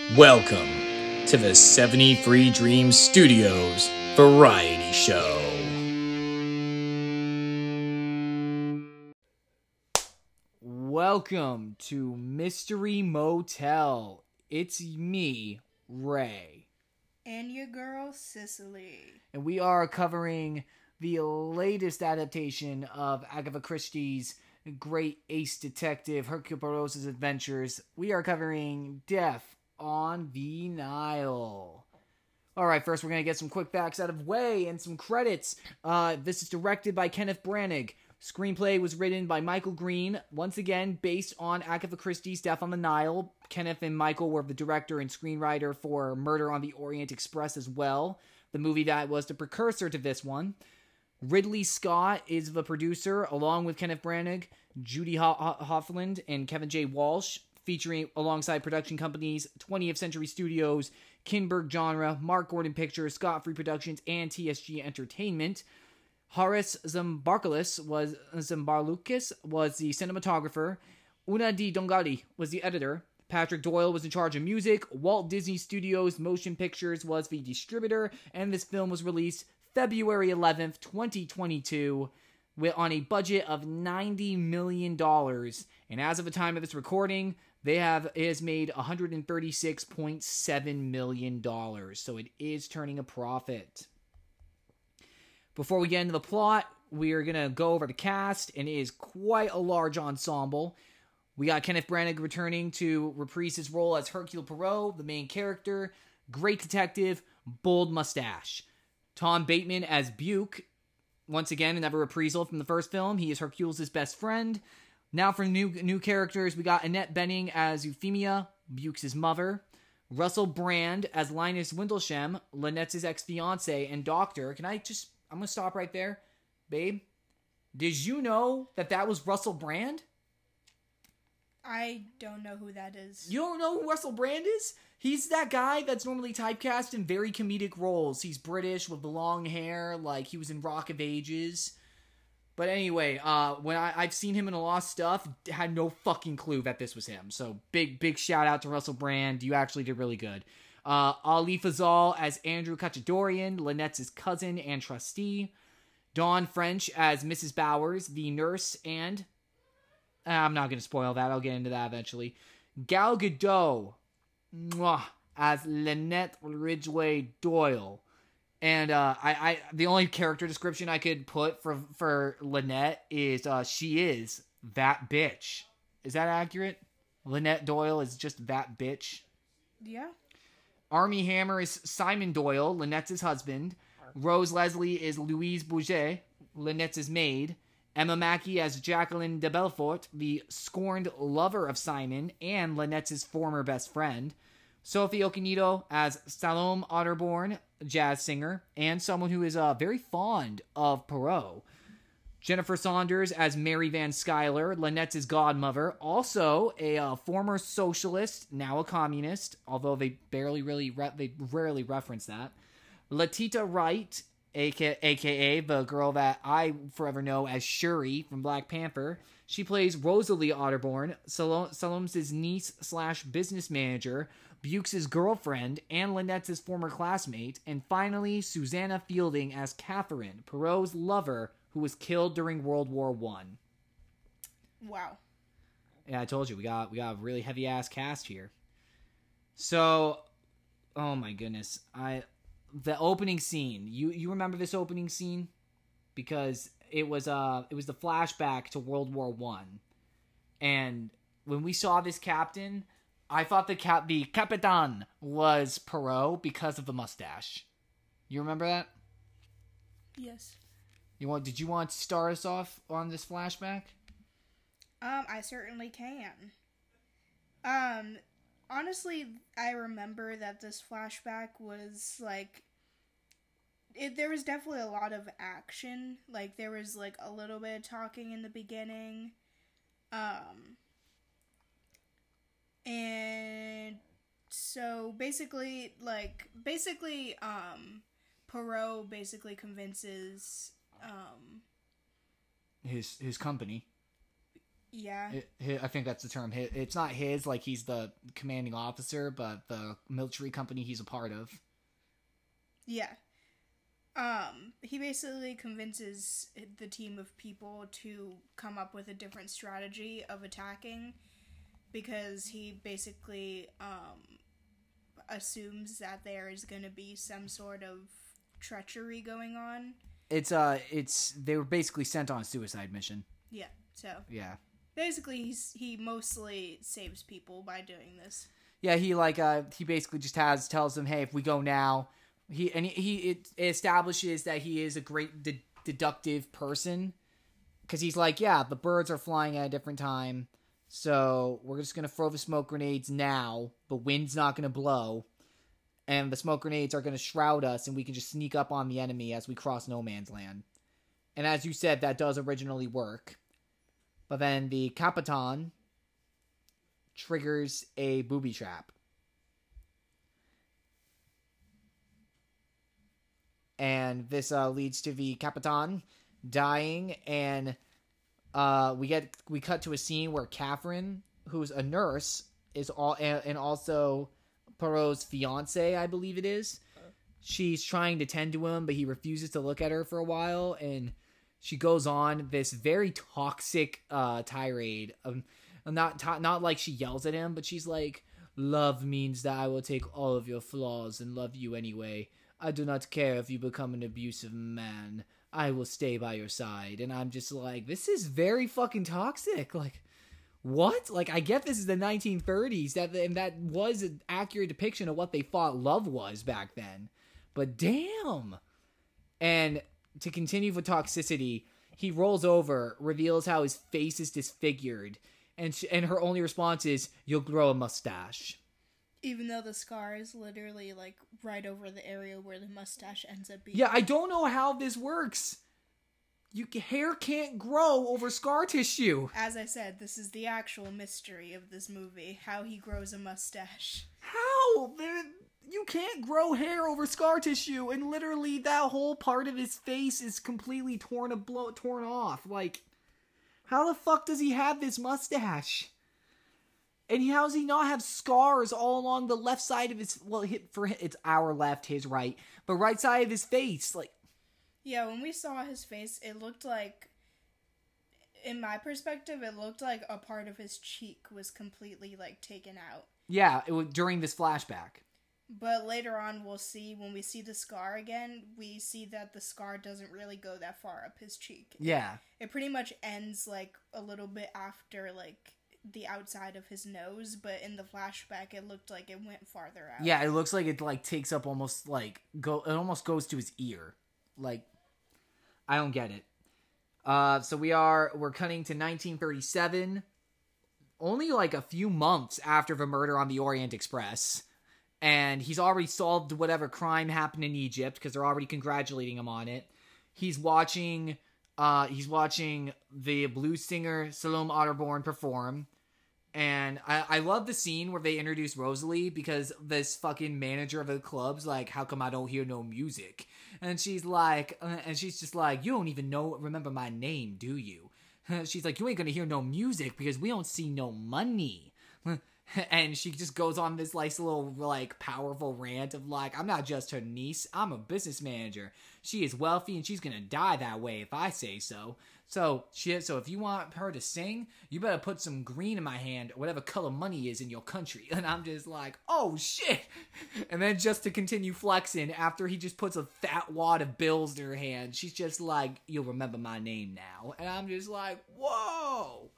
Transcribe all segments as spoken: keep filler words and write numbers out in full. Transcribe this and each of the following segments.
Welcome to the seventy-three Dreams Studios Variety Show. Welcome to Mystery Motel. It's me, Ray. And your girl, Cicely. And we are covering the latest adaptation of Agatha Christie's great ace detective Hercule Poirot's adventures. We are covering Death on the Nile. Alright, first we're going to get some quick facts out of way and some credits. Uh, this is directed by Kenneth Branagh. Screenplay was written by Michael Green, once again based on Agatha Christie's Death on the Nile. Kenneth and Michael were the director and screenwriter for Murder on the Orient Express as well, the movie that was the precursor to this one. Ridley Scott is the producer, along with Kenneth Branagh, Judy Ho- Ho- Hoffland, and Kevin J. Walsh, featuring alongside production companies twentieth Century Studios, Kinberg Genre, Mark Gordon Pictures, Scott Free Productions, and T S G Entertainment. Horace Zambarkis was Zambarlukis was the cinematographer. Una Di Dongali was the editor. Patrick Doyle was in charge of music. Walt Disney Studios Motion Pictures was the distributor, and this film was released February eleventh, twenty twenty-two, with, on a budget of ninety million dollars. And as of the time of this recording, they have it has made one hundred thirty-six point seven million dollars. So it is turning a profit. Before we get into the plot, we are going to go over the cast, and it is quite a large ensemble. We got Kenneth Branagh returning to reprise his role as Hercule Poirot, the main character, great detective, bold mustache. Tom Bateman as Buke, once again another reprisal from the first film. He is Hercules' best friend. Now for new new characters, we got Annette Bening as Euphemia, Buke's mother. Russell Brand as Linus Windlesham, Lynette's ex-fiance and doctor. Can I just... I'm going to stop right there. Babe, did you know that that was Russell Brand? I don't know who that is. You don't know who Russell Brand is? He's that guy that's normally typecast in very comedic roles. He's British with the long hair, like he was in Rock of Ages. But anyway, uh, when I, I've seen him in a lot of stuff, had no fucking clue that this was him. So big, big shout out to Russell Brand. You actually did really good. Uh, Ali Fazal as Andrew Kachadorian, Lynette's cousin and trustee. Dawn French as Missus Bowers, the nurse, and... Uh, I'm not going to spoil that. I'll get into that eventually. Gal Gadot mwah, as Lynette Ridgway Doyle. And uh, I, I, the only character description I could put for, for Lynette is uh, she is that bitch. Is that accurate? Lynette Doyle is just that bitch? Yeah. Armie Hammer is Simon Doyle, Lynette's husband. Rose Leslie is Louise Bouget, Lynette's maid. Emma Mackey as Jacqueline de Belfort, the scorned lover of Simon and Lynette's former best friend. Sophie Okonedo as Salome Otterborn, jazz singer, and someone who is uh, very fond of Poirot. Jennifer Saunders as Mary Van Schuyler, Lynette's godmother, also a uh, former socialist, now a communist, although they barely really re- they rarely reference that. Letita Wright, aka, aka the girl that I forever know as Shuri from Black Panther. She plays Rosalie Otterborn, Sal- Salome's niece slash business manager, Buke's girlfriend, and Lynette's former classmate. And finally, Susanna Fielding as Catherine, Poirot's lover, who was killed during World War One. Wow. Yeah, I told you, we got we got a really heavy-ass cast here. So, oh my goodness. I the opening scene. You you remember this opening scene? Because it was uh it was the flashback to World War One. And when we saw this captain, I thought the cap the Capitan was Poirot because of the mustache. You remember that? Yes. You want? Did you want to start us off on this flashback? Um, I certainly can. Um, honestly, I remember that this flashback was, like, it, there was definitely a lot of action. Like, there was, like, a little bit of talking in the beginning. Um, and so, basically, like, basically, um, Poirot basically convinces... Um, his his company. Yeah. It, hi- I think that's the term. Hi- It's not his, like he's the commanding officer, but the military company he's a part of. Yeah. Um, he basically convinces the team of people to come up with a different strategy of attacking because he basically um, assumes that there is going to be some sort of treachery going on. It's uh, it's they were basically sent on a suicide mission. Yeah, so Yeah. basically he's, he mostly saves people by doing this. Yeah, he like uh, he basically just has tells them, hey, if we go now. He and he, he it establishes that he is a great de- deductive person because he's like, yeah, the birds are flying at a different time, so we're just gonna throw the smoke grenades now. The wind's not gonna blow, and the smoke grenades are gonna shroud us, and we can just sneak up on the enemy as we cross no man's land. And as you said, that does originally work, but then the Capitan triggers a booby trap. And this uh, leads to the Capitan dying, and uh, we get we cut to a scene where Catherine, who's a nurse, is all and, and also Poirot's fiance, I believe it is. She's trying to tend to him, but he refuses to look at her for a while, and she goes on this very toxic uh, tirade. Of, not to- not like she yells at him, but she's like, "Love means that I will take all of your flaws and love you anyway. I do not care if you become an abusive man. I will stay by your side." And I'm just like, this is very fucking toxic. Like, what? Like, I get this is the nineteen thirties, that and that was an accurate depiction of what they thought love was back then. But damn. And to continue with toxicity, he rolls over, reveals how his face is disfigured, and sh- and her only response is, "You'll grow a mustache." Even though the scar is literally, like, right over the area where the mustache ends up being. Yeah, I don't know how this works. You hair can't grow over scar tissue. As I said, this is the actual mystery of this movie, how he grows a mustache. How? There, you can't grow hair over scar tissue, and literally that whole part of his face is completely torn, a blow, torn off. Like, how the fuck does he have this mustache? And how does he not have scars all along the left side of his, well, for it's our left, his right, but right side of his face, like. Yeah, when we saw his face, it looked like, in my perspective, it looked like a part of his cheek was completely, like, taken out. Yeah, it was during this flashback. But later on, we'll see, when we see the scar again, we see that the scar doesn't really go that far up his cheek. Yeah. It pretty much ends, like, a little bit after, like, the outside of his nose, but in the flashback it looked like it went farther out. Yeah, it looks like it like takes up almost like go it almost goes to his ear. Like, I don't get it. Uh so we are we're cutting to nineteen thirty-seven, only like a few months after the murder on the Orient Express, and he's already solved whatever crime happened in Egypt because they're already congratulating him on it. He's watching uh he's watching the blues singer Salome Otterborn perform. And I, I love the scene where they introduce Rosalie because this fucking manager of the club's like, how come I don't hear no music? And she's like, uh, and she's just like, you don't even know, remember my name, do you? She's like, you ain't gonna hear no music because we don't see no money. And she just goes on this nice little, like, powerful rant of, like, I'm not just her niece, I'm a business manager. She is wealthy and she's gonna die that way if I say so. So, she, so if you want her to sing, you better put some green in my hand, or whatever color money is in your country. And I'm just like, oh shit! And then just to continue flexing, after he just puts a fat wad of bills in her hand, she's just like, you'll remember my name now. And I'm just like, whoa!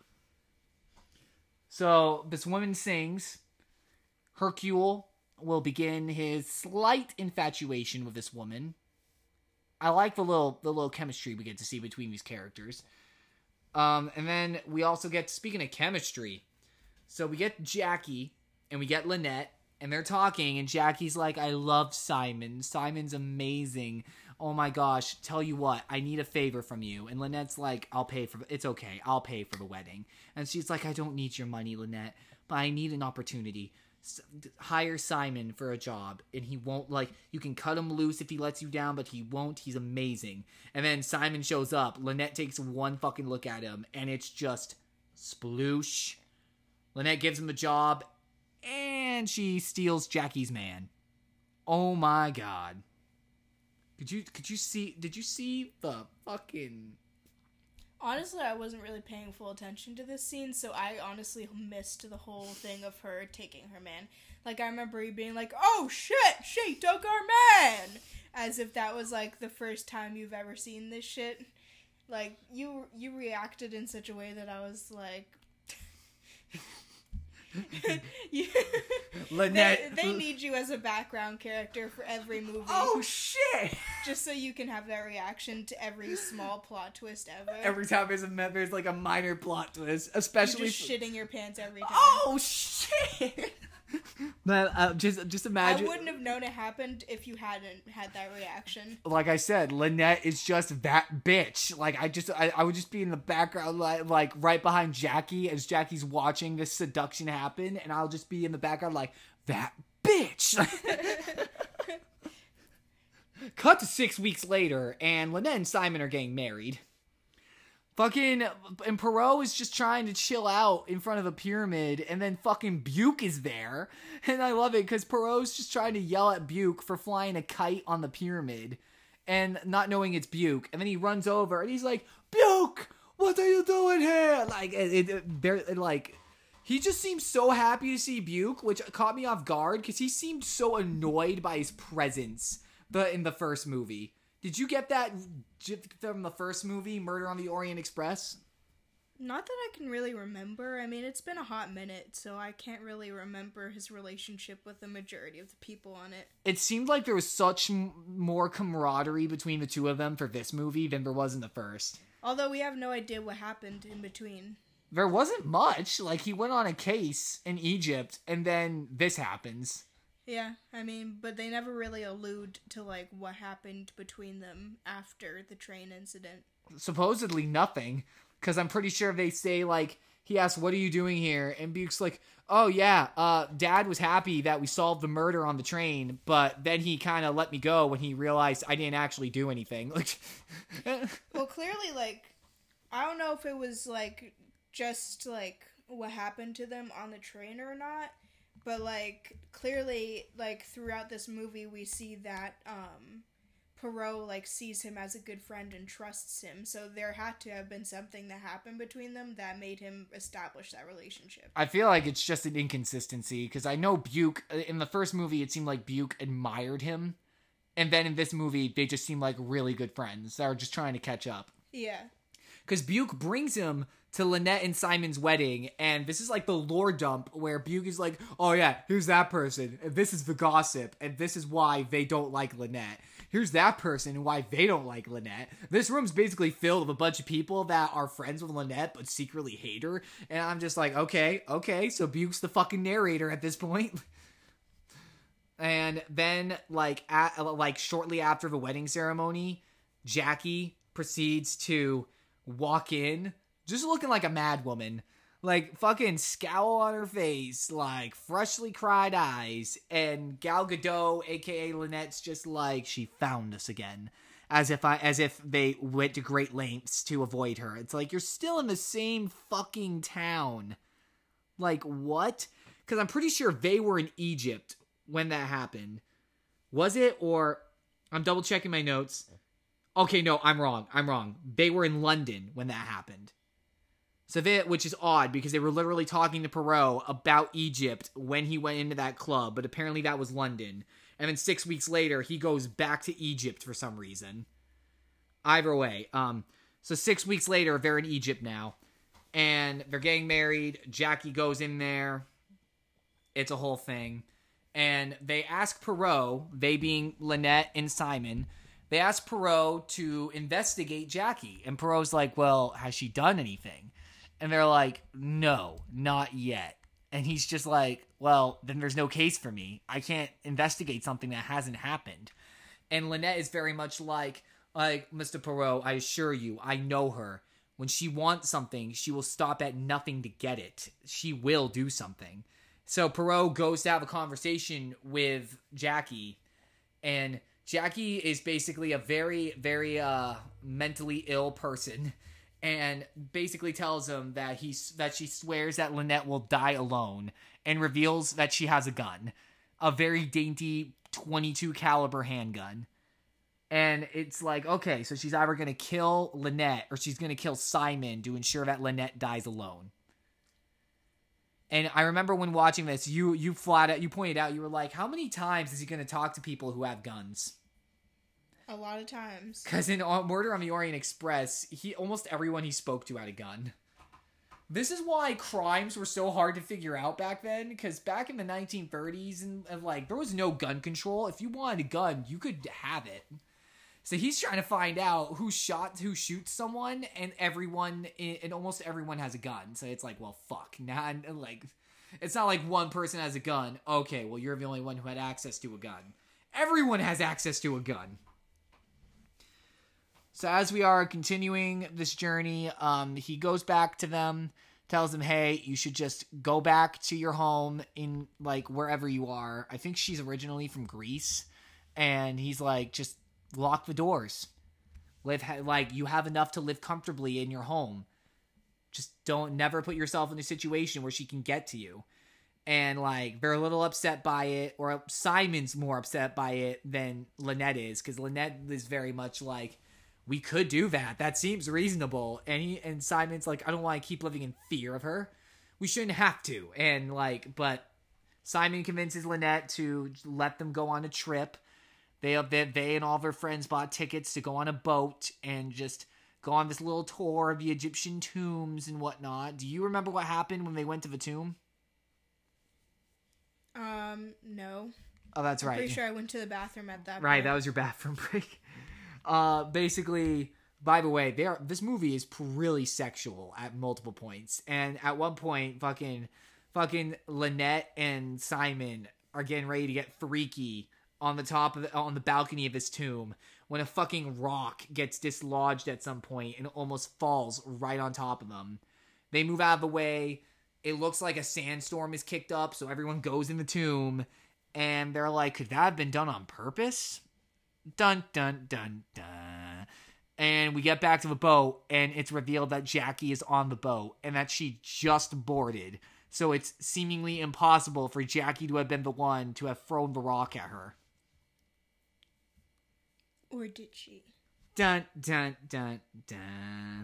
So, this woman sings. Hercule will begin his slight infatuation with this woman. I like the little the little chemistry we get to see between these characters. Um, and then we also get, speaking of chemistry, so we get Jackie and we get Lynette, and they're talking, and Jackie's like, I love Simon. Simon's amazing. Oh my gosh, tell you what, I need a favor from you. And Lynette's like, I'll pay for, it's okay, I'll pay for the wedding. And she's like, I don't need your money, Lynette, but I need an opportunity. S- hire Simon for a job, and he won't, like, you can cut him loose if he lets you down, but he won't, he's amazing. And then Simon shows up, Lynette takes one fucking look at him, and it's just Sploosh. Lynette gives him a job, and she steals Jackie's man. Oh my god. Could you could you see did you see the fucking Honestly, I wasn't really paying full attention to this scene, so I honestly missed the whole thing of her taking her man. Like, I remember you being like, oh shit, she took our man! As if that was, like, the first time you've ever seen this shit. Like, you you reacted in such a way that I was like... you, Lynette. They, they need you as a background character for every movie. Oh shit! Just so you can have that reaction to every small plot twist ever. Every time there's a there's like a minor plot twist, especially You're just shitting your pants every time. Oh shit! But, uh, just just imagine. I wouldn't have known it happened if you hadn't had that reaction. Like I said, Lynette is just that bitch. Like I just, I, I would just be in the background, like, like right behind Jackie as Jackie's watching this seduction happen, and I'll just be in the background like that bitch. Cut to six weeks later, and Lynette and Simon are getting married. Fucking, and Poirot is just trying to chill out in front of the pyramid, and then fucking Buke is there. And I love it, because Poirot's just trying to yell at Buke for flying a kite on the pyramid, and not knowing it's Buke. And then he runs over, and he's like, Buke, what are you doing here? Like, it, it, it, like, he just seems so happy to see Buke, which caught me off guard, because he seemed so annoyed by his presence the in the first movie. Did you get that from the first movie, Murder on the Orient Express? Not that I can really remember. I mean, it's been a hot minute, so I can't really remember his relationship with the majority of the people on it. It seemed like there was such m- more camaraderie between the two of them for this movie than there was in the first. Although we have no idea what happened in between. There wasn't much. Like, he went on a case in Egypt, and then this happens. Yeah, I mean, but they never really allude to, like, what happened between them after the train incident. Supposedly nothing, because I'm pretty sure they say, like, he asks, what are you doing here? And Buke's like, oh, yeah, uh, Dad was happy that we solved the murder on the train, but then he kind of let me go when he realized I didn't actually do anything. Well, clearly, like, I don't know if it was, like, just, like, what happened to them on the train or not. But, like, clearly, like, throughout this movie, we see that, um, Poirot, like, sees him as a good friend and trusts him. So there had to have been something that happened between them that made him establish that relationship. I feel like it's just an inconsistency, because I know Buke, in the first movie, it seemed like Buke admired him. And then in this movie, they just seem like really good friends that are just trying to catch up. Yeah. Because Buke brings him to Lynette and Simon's wedding, and this is like the lore dump where Buke is like, oh yeah, here's that person, and this is the gossip, and this is why they don't like Lynette. Here's that person and why they don't like Lynette. This room's basically filled with a bunch of people that are friends with Lynette but secretly hate her, and I'm just like, okay, okay, so Buke's the fucking narrator at this point. And then, like, at, like shortly after the wedding ceremony, Jackie proceeds to walk in just looking like a mad woman. Like, fucking scowl on her face, like, freshly cried eyes, and Gal Gadot, aka Lynette's just like, she found us again. As if I, as if they went to great lengths to avoid her. It's like, you're still in the same fucking town. Like, what? Because I'm pretty sure they were in Egypt when that happened. Was it? Or, I'm double checking my notes. Okay, no, I'm wrong. I'm wrong. They were in London when that happened. So they, which is odd, because they were literally talking to Poirot about Egypt when he went into that club, but apparently that was London. And then six weeks later, he goes back to Egypt for some reason. Either way, um, so six weeks later, they're in Egypt now, and they're getting married. Jackie goes in there. It's a whole thing. And they ask Poirot, they being Lynette and Simon, they ask Poirot to investigate Jackie. And Poirot's like, well, has she done anything? And they're like, no, not yet. And he's just like, well, then there's no case for me. I can't investigate something that hasn't happened. And Lynette is very much like, like, Mister Poirot, I assure you, I know her. When she wants something, she will stop at nothing to get it. She will do something. So Poirot goes to have a conversation with Jackie. And Jackie is basically a very, very uh, mentally ill person. and basically tells him that he that she swears that Lynette will die alone, and reveals that she has a gun, a very dainty twenty-two caliber handgun. And it's like, okay, so she's either going to kill Lynette or she's going to kill Simon to ensure that Lynette dies alone. And I remember when watching this, you you flat out, you pointed out, you were like, how many times is he going to talk to people who have guns? A lot of times. Because in Murder on the Orient Express, he almost everyone he spoke to had a gun. This is why crimes were so hard to figure out back then, because back in the nineteen thirties, and, and like, there was no gun control. If you wanted a gun, you could have it. So he's trying to find out who shot, who shoots someone, and everyone, and almost everyone has a gun. So it's like, well, fuck. Now, like, it's not like one person has a gun. Okay, well, you're the only one who had access to a gun. Everyone has access to a gun. So as we are continuing this journey, um, he goes back to them, tells them, hey, you should just go back to your home in, like, wherever you are. I think she's originally from Greece. And he's like, just lock the doors. Live, like, you have enough to live comfortably in your home. Just don't, never put yourself in a situation where she can get to you. And, like, they're a little upset by it, or Simon's more upset by it than Lynette is, because Lynette is very much like, we could do that. That seems reasonable. And he, and Simon's like, I don't want to keep living in fear of her. We shouldn't have to. And, like, but Simon convinces Lynette to let them go on a trip. They, they, they and all of their friends bought tickets to go on a boat and just go on this little tour of the Egyptian tombs and whatnot. Do you remember what happened when they went to the tomb? Um, no. Oh, that's right. I'm pretty sure I went to the bathroom at that Right, point. that was your bathroom break. Uh, basically, by the way, they are, this movie is really sexual at multiple points. And at one point, fucking, fucking Lynette and Simon are getting ready to get freaky on the top of the, on the balcony of his tomb when a fucking rock gets dislodged at some point and almost falls right on top of them. They move out of the way. It looks like a sandstorm is kicked up, so everyone goes in the tomb, and they're like, could that have been done on purpose? Dun, dun, dun, dun. And we get back to the boat, and it's revealed that Jackie is on the boat, and that she just boarded. So it's seemingly impossible for Jackie to have been the one to have thrown the rock at her. Or did she? Dun, dun, dun, dun.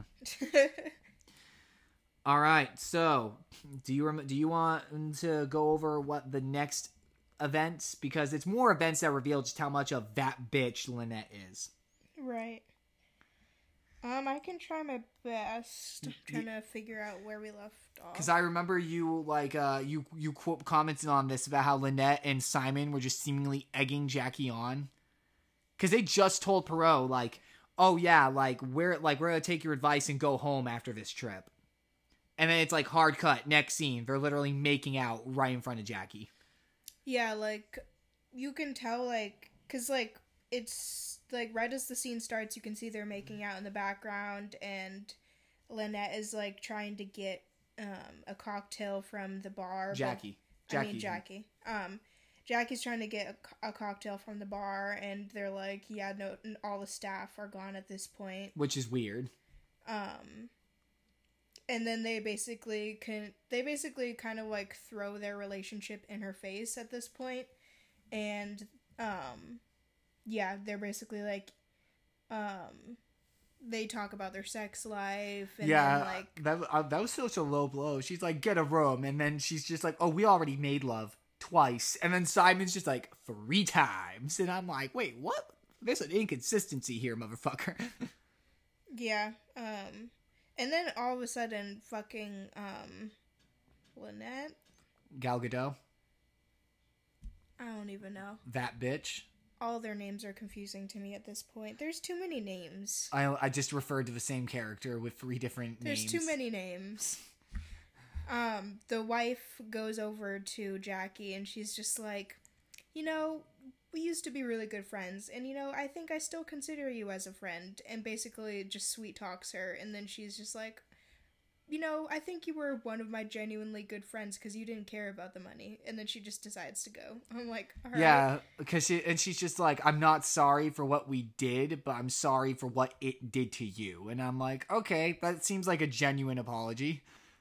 All right, so do you rem- do you want to go over what the next events? Because it's more events that reveal just how much of that bitch Lynette is. Right. Um, I can try my best. I'm trying to figure out where we left off. Because I remember you, like, uh, you, you quote commented on this about how Lynette and Simon were just seemingly egging Jackie on. Because they just told Poirot, like, oh yeah, like, we're, like, we're gonna take your advice and go home after this trip. And then it's like, hard cut, next scene, they're literally making out right in front of Jackie. Yeah, like, you can tell, like, because, like, it's, like, right as the scene starts, you can see they're making out in the background, and Lynette is, like, trying to get, um, a cocktail from the bar. Jackie. But, Jackie. I mean, Jackie. Um, Jackie's trying to get a, a cocktail from the bar, and they're like, yeah, no, all the staff are gone at this point. Which is weird. Um... And then they basically can they basically kind of like throw their relationship in her face at this point. And um yeah, they're basically like um they talk about their sex life and yeah, then like that uh, that was such a low blow. She's like, get a room, and then she's just like, oh, we already made love twice. And then Simon's just like, three times. And I'm like, wait, what? There's an inconsistency here, motherfucker. yeah, um and then all of a sudden, fucking, um, Lynette? Gal Gadot. I don't even know. That bitch. All their names are confusing to me at this point. There's too many names. I I just referred to the same character with three different There's names. There's too many names. Um, the wife goes over to Jackie and she's just like, you know, we used to be really good friends, and, you know, I think I still consider you as a friend, and basically just sweet talks her, and then she's just like, you know, I think you were one of my genuinely good friends because you didn't care about the money. And then she just decides to go. I'm like, all right. Yeah, because she, and she's just like, I'm not sorry for what we did, but I'm sorry for what it did to you. And I'm like, okay, that seems like a genuine apology.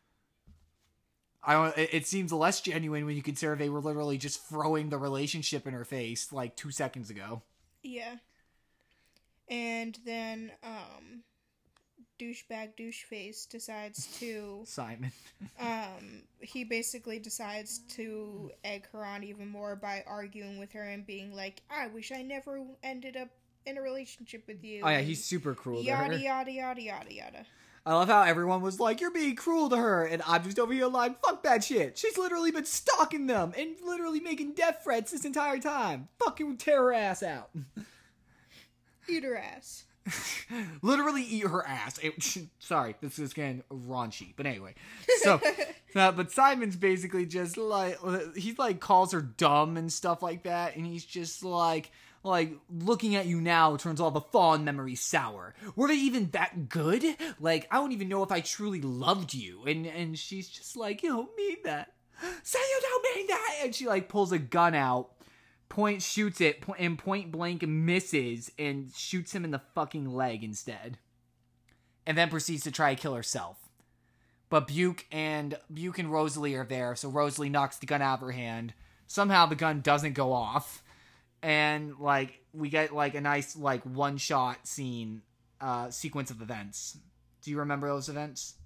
I don't, it, it seems less genuine when you consider they were literally just throwing the relationship in her face like two seconds ago. Yeah. And then, um... douchebag doucheface decides to Simon. um he basically decides to egg her on even more by arguing with her and being like, I wish I never ended up in a relationship with you. Oh yeah, he's super cruel to her. Yada yada yada yada yada. I love how everyone was like, you're being cruel to her, and I'm just over here like, fuck that shit. She's literally been stalking them and literally making death threats this entire time. Fucking tear her ass out. Eat her ass. Literally eat her ass. It, sorry, this is getting raunchy, but anyway. So, uh, but Simon's basically just like, he like calls her dumb and stuff like that, and he's just like, like, looking at you now turns all the fond memories sour. Were they even that good? Like, I don't even know if I truly loved you. And and she's just like, you don't mean that. Say you don't mean that! And she like pulls a gun out, point shoots it, and point blank misses and shoots him in the fucking leg instead. And then proceeds to try to kill herself. But Buke and Buke and Rosalie are there, so Rosalie knocks the gun out of her hand. Somehow the gun doesn't go off. And, like, we get, like, a nice, like, one-shot scene, uh, sequence of events. Do you remember those events?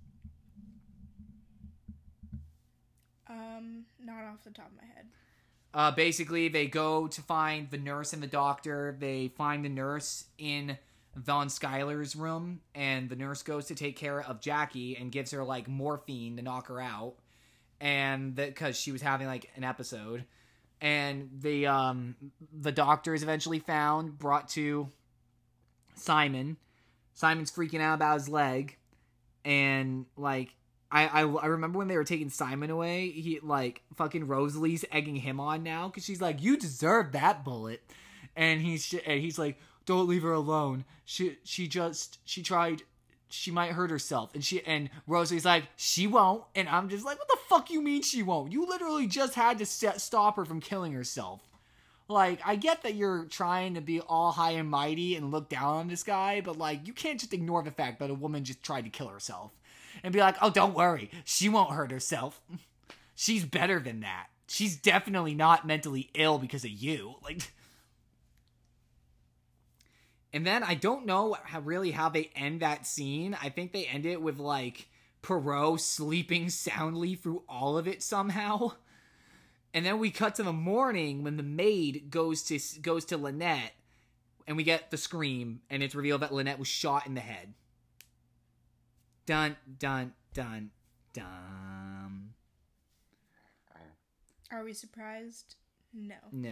Um, not off the top of my head. Uh, basically, they go to find the nurse and the doctor. They find the nurse in Von Schuyler's room, and the nurse goes to take care of Jackie and gives her, like, morphine to knock her out. And, because she was having, like, an episode. And the um the doctor is eventually found, brought to Simon. Simon's freaking out about his leg, and like I I, I remember when they were taking Simon away, he like fucking Rosalie's egging him on now because she's like, you deserve that bullet, and he's and he's like, don't leave her alone. She she just she tried. She might hurt herself. And she and Rosalie's like, she won't. And I'm just like, what the fuck you mean she won't? You literally just had to st- stop her from killing herself. Like, I get that you're trying to be all high and mighty and look down on this guy, but like, you can't just ignore the fact that a woman just tried to kill herself. And be like, oh, don't worry. She won't hurt herself. She's better than that. She's definitely not mentally ill because of you. Like... And then I don't know how, really how they end that scene. I think they end it with, like, Poirot sleeping soundly through all of it somehow. And then we cut to the morning when the maid goes to goes to Lynette, and we get the scream, and it's revealed that Lynette was shot in the head. Dun, dun, dun, dun. Are we surprised? No. No.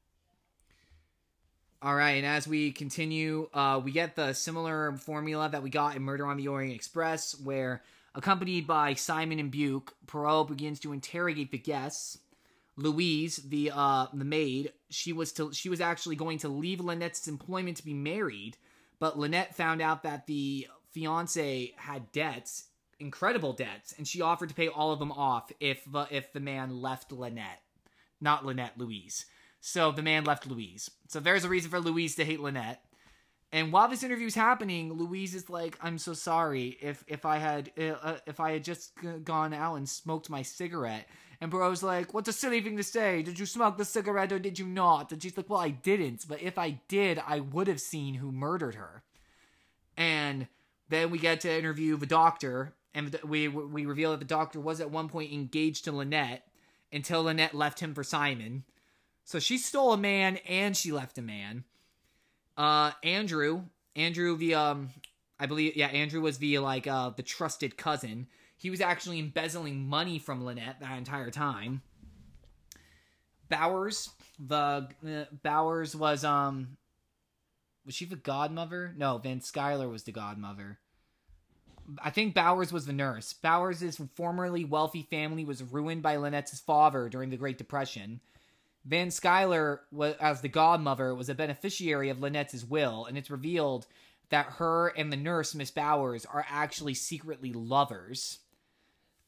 All right, and as we continue, uh, we get the similar formula that we got in Murder on the Orient Express, where, accompanied by Simon and Buke, Poirot begins to interrogate the guests. Louise, the uh, the maid, she was to she was actually going to leave Lynette's employment to be married, but Lynette found out that the fiancé had debts, incredible debts, and she offered to pay all of them off if the if the man left Lynette, not Lynette, Louise. So the man left Louise. So there's a reason for Louise to hate Lynette. And while this interview is happening, Louise is like, "I'm so sorry. If if I had uh, if I had just g- gone out and smoked my cigarette." And Poirot's like, "What's a silly thing to say? Did you smoke the cigarette or did you not?" And she's like, "Well, I didn't. But if I did, I would have seen who murdered her." And then we get to interview the doctor, and we we reveal that the doctor was at one point engaged to Lynette until Lynette left him for Simon. So she stole a man and she left a man. Uh, Andrew, Andrew the, um, I believe, yeah, Andrew was the, like, uh, the trusted cousin. He was actually embezzling money from Lynette that entire time. Bowers, the, uh, Bowers was, um, was she the godmother? No, Van Schuyler was the godmother. I think Bowers was the nurse. Bowers' formerly wealthy family was ruined by Lynette's father during the Great Depression. Van Schuyler, as the godmother, was a beneficiary of Lynette's will, and it's revealed that her and the nurse, Miss Bowers, are actually secretly lovers.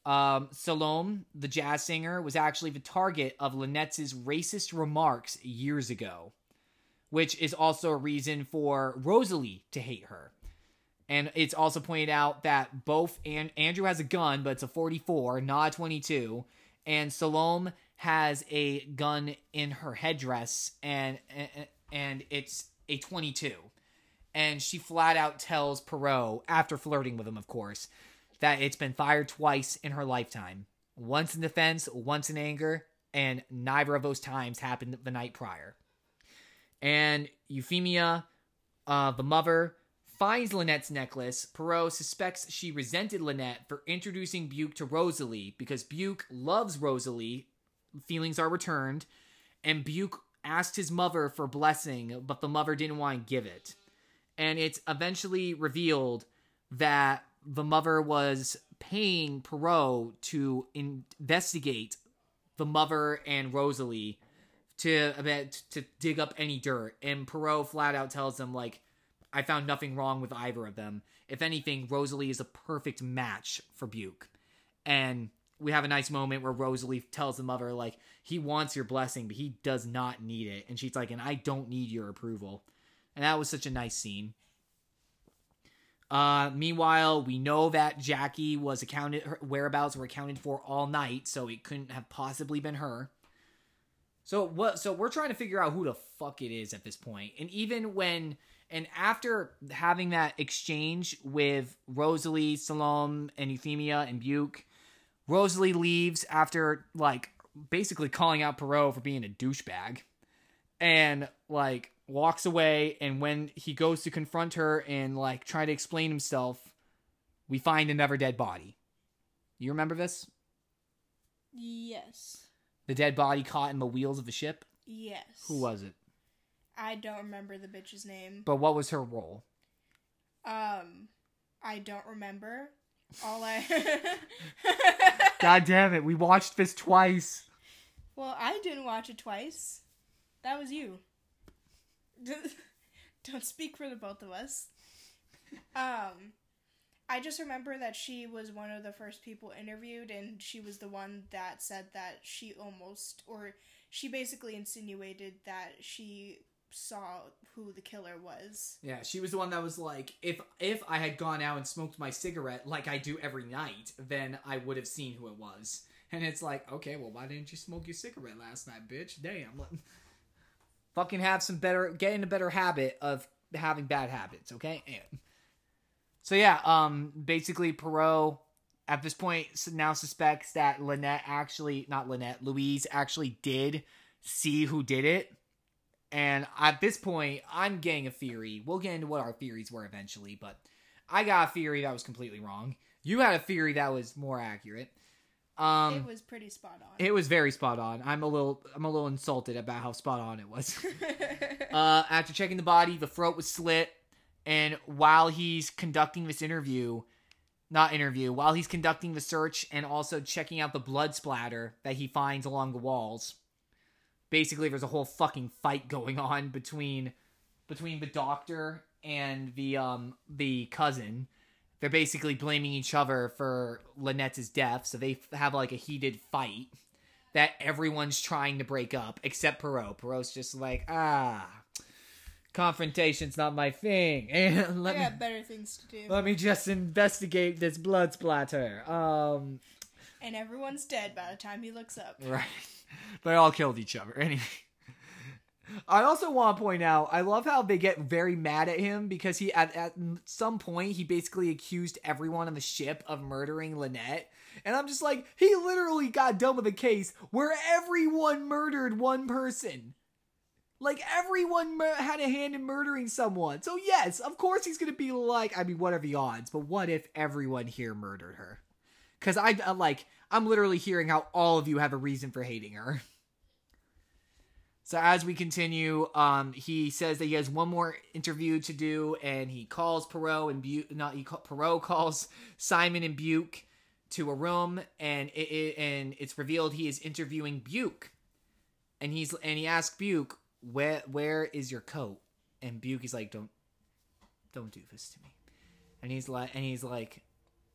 Um, Salome, the jazz singer, was actually the target of Lynette's racist remarks years ago, which is also a reason for Rosalie to hate her. And it's also pointed out that both and Andrew has a gun, but it's a forty-four, not a twenty-two, and Salome has a gun in her headdress, and and it's a twenty-two. And she flat out tells Poirot, after flirting with him, of course, that it's been fired twice in her lifetime. Once in defense, once in anger, and neither of those times happened the night prior. And Euphemia, uh, the mother, finds Lynette's necklace. Poirot suspects she resented Lynette for introducing Buke to Rosalie, because Buke loves Rosalie. Feelings are returned, and Buke asked his mother for blessing, but the mother didn't want to give it. And it's eventually revealed that the mother was paying Poirot to investigate the mother and Rosalie to to dig up any dirt. And Poirot flat out tells them, like, I found nothing wrong with either of them. If anything, Rosalie is a perfect match for Buke. And we have a nice moment where Rosalie tells the mother, like, he wants your blessing, but he does not need it. And she's like, and I don't need your approval. And that was such a nice scene. Uh, meanwhile, we know that Jackie was accounted, her whereabouts were accounted for all night, so it couldn't have possibly been her. So what? So we're trying to figure out who the fuck it is at this point. And even when, and after having that exchange with Rosalie, Salome, and Euphemia and Buke, Rosalie leaves after, like, basically calling out Poirot for being a douchebag. And, like, walks away, and when he goes to confront her and, like, try to explain himself, we find another dead body. You remember this? Yes. The dead body caught in the wheels of the ship? Yes. Who was it? I don't remember the bitch's name. But what was her role? Um, I don't remember. All I... God damn it, we watched this twice. Well, I didn't watch it twice. That was you. Don't speak for the both of us. Um, I just remember that she was one of the first people interviewed, and she was the one that said that she almost, or she basically insinuated that she saw who the killer was. Yeah, she was the one that was like, if if I had gone out and smoked my cigarette like I do every night, then I would have seen who it was. And it's like, okay, well, why didn't you smoke your cigarette last night, bitch? Damn. Fucking have some better, get in a better habit of having bad habits, okay? And, so yeah, um, basically Poirot, at this point, now suspects that Lynette actually, not Lynette, Louise actually did see who did it. And at this point, I'm getting a theory. We'll get into what our theories were eventually, but I got a theory that was completely wrong. You had a theory that was more accurate. Um, it was pretty spot on. It was very spot on. I'm a little, I'm a little insulted about how spot on it was. uh, after checking the body, the throat was slit, and while he's conducting this interview, not interview, while he's conducting the search and also checking out the blood splatter that he finds along the walls, basically there's a whole fucking fight going on between, between the doctor and the um the cousin. They're basically blaming each other for Lynette's death, so they have, like, a heated fight that everyone's trying to break up, except Poirot. Poirot's just like, ah, confrontation's not my thing. And let I got me, better things to do. Let me just investigate this blood splatter. Um, and everyone's dead by the time he looks up. Right. They all killed each other. Anyway. I also want to point out, I love how they get very mad at him because he, at, at some point, he basically accused everyone on the ship of murdering Lynette. And I'm just like, he literally got done with a case where everyone murdered one person. Like, everyone mur- had a hand in murdering someone. So yes, of course he's going to be like, I mean, what are the odds? But what if everyone here murdered her? Because I, I, like, I'm literally hearing how all of you have a reason for hating her. So as we continue, um, he says that he has one more interview to do, and he calls Poirot and Buke. Not he call, Poirot calls Simon and Buke to a room, and it, it and it's revealed he is interviewing Buke, and he's and he asks Buke, where where is your coat? And Buke is like, don't don't do this to me, and he's like and he's like,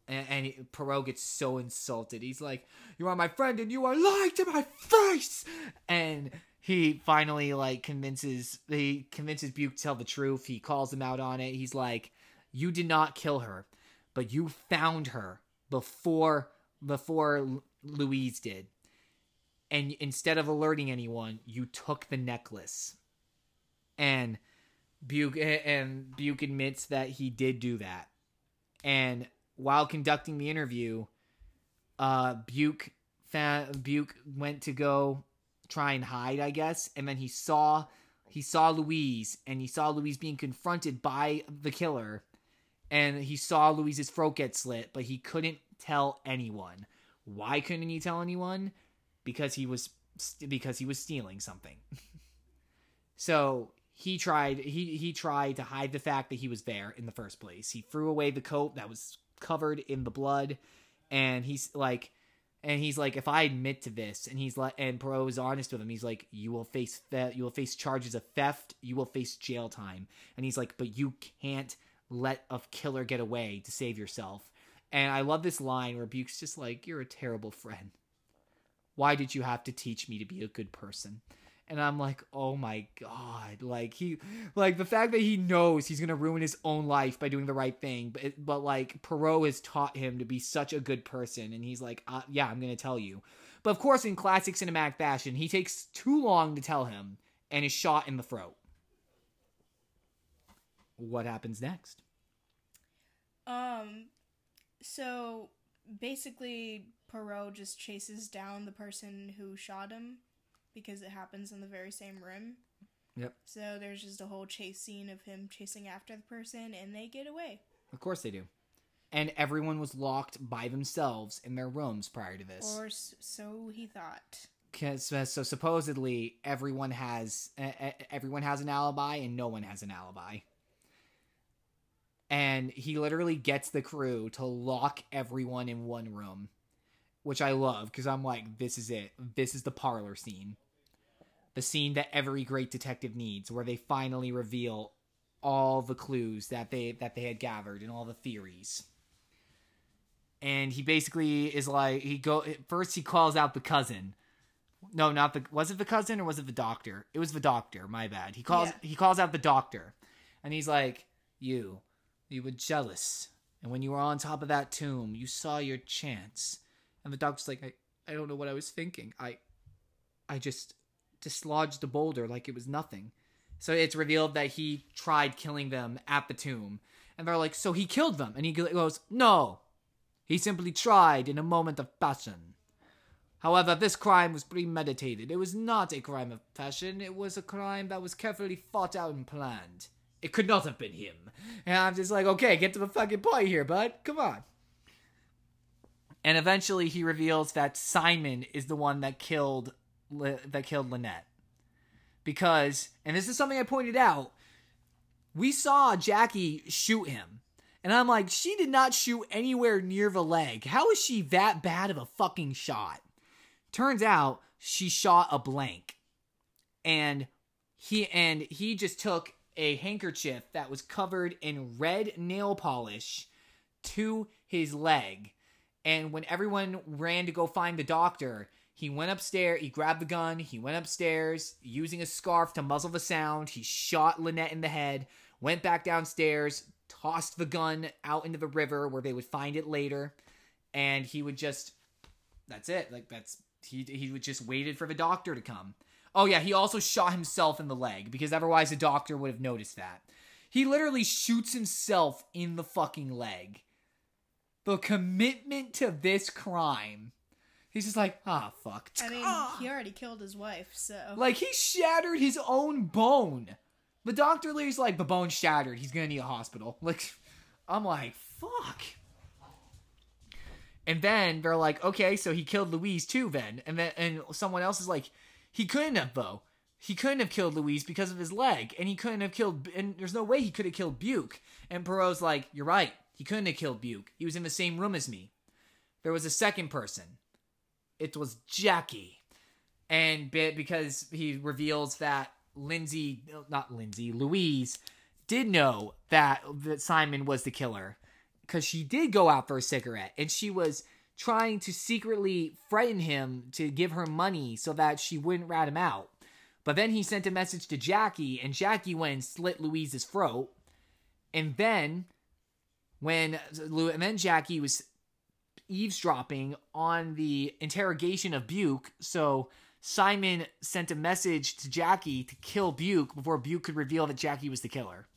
And, and he, Poirot gets so insulted. He's like, "You are my friend and you are lying to my face!" And he finally, like, convinces, he convinces Buke to tell the truth. He calls him out on it. He's like, "You did not kill her, but you found her before, before Louise did. And instead of alerting anyone, you took the necklace." And Buke, and Buke admits that he did do that. And while conducting the interview, uh, Buke found, Buke went to go try and hide, I guess, and then he saw he saw Louise, and he saw Louise being confronted by the killer, and he saw Louise's throat get slit, but he couldn't tell anyone. Why couldn't he tell anyone? Because he was because he was stealing something. So he tried he he tried to hide the fact that he was there in the first place. He threw away the coat that was covered in the blood, and he's like and he's like if I admit to this, and he's like and Poirot is honest with him, he's like, you will face that you will face charges of theft, you will face jail time. And he's like, but you can't let a killer get away to save yourself. And I love this line where Buke's just like, "You're a terrible friend. Why did you have to teach me to be a good person?" And I'm like, oh my god. Like, he, like, the fact that he knows he's gonna ruin his own life by doing the right thing, but, but like, Poirot has taught him to be such a good person, and he's like, uh, yeah, I'm gonna tell you. But of course, in classic cinematic fashion, he takes too long to tell him, and is shot in the throat. What happens next? Um, so, basically, Poirot just chases down the person who shot him, because it happens in the very same room. Yep. So there's just a whole chase scene of him chasing after the person, and they get away. Of course they do. And everyone was locked by themselves in their rooms prior to this. Or so he thought. Cause, uh, so supposedly everyone has uh, everyone has an alibi, and no one has an alibi. And he literally gets the crew to lock everyone in one room, which I love, because I'm like, this is it. This is the parlor scene. The scene that every great detective needs, where they finally reveal all the clues that they that they had gathered and all the theories. And he basically is like, he go first he calls out the cousin. No, not the was it the cousin or was it the doctor? It was the doctor, my bad. He calls Yeah. he calls out the doctor. And he's like, You, you were jealous. And when you were on top of that tomb, you saw your chance. And the doctor's like, I, I don't know what I was thinking. I I just dislodged the boulder like it was nothing. So it's revealed that he tried killing them at the tomb. And they're like, so he killed them. And he goes, no. He simply tried in a moment of passion. However, this crime was premeditated. It was not a crime of passion. It was a crime that was carefully thought out and planned. It could not have been him. And I'm just like, okay, get to the fucking point here, bud. Come on. And eventually he reveals that Simon is the one that killed that killed Lynette. Because, and this is something I pointed out, we saw Jackie shoot him. And I'm like, she did not shoot anywhere near the leg. How is she that bad of a fucking shot? Turns out she shot a blank. And he and he just took a handkerchief that was covered in red nail polish to his leg. And when everyone ran to go find the doctor, he went upstairs, he grabbed the gun, he went upstairs, using a scarf to muzzle the sound, he shot Lynette in the head, went back downstairs, tossed the gun out into the river where they would find it later, and he would just, that's it, like, that's, he, he would just waited for the doctor to come. Oh yeah, he also shot himself in the leg, because otherwise the doctor would have noticed that. He literally shoots himself in the fucking leg. The commitment to this crime. He's just like, ah, oh, fuck. I mean, ah. he already killed his wife, so... Like, he shattered his own bone. The doctor lady's like, the bone's shattered. He's gonna need a hospital. Like, I'm like, fuck. And then they're like, okay, so he killed Louise too then. And then and someone else is like, he couldn't have, though. He couldn't have killed Louise because of his leg. And he couldn't have killed... And there's no way he could have killed Buke. And Poirot's like, you're right. He couldn't have killed Buke. He was in the same room as me. There was a second person. It was Jackie. And because he reveals that Lindsay, not Lindsay, Louise, did know that, that Simon was the killer. because she did go out for a cigarette, and she was trying to secretly frighten him to give her money so that she wouldn't rat him out. But then he sent a message to Jackie, and Jackie went and slit Louise's throat. And then, when and then Jackie was eavesdropping on the interrogation of Buke, so Simon sent a message to Jackie to kill Buke before Buke could reveal that Jackie was the killer.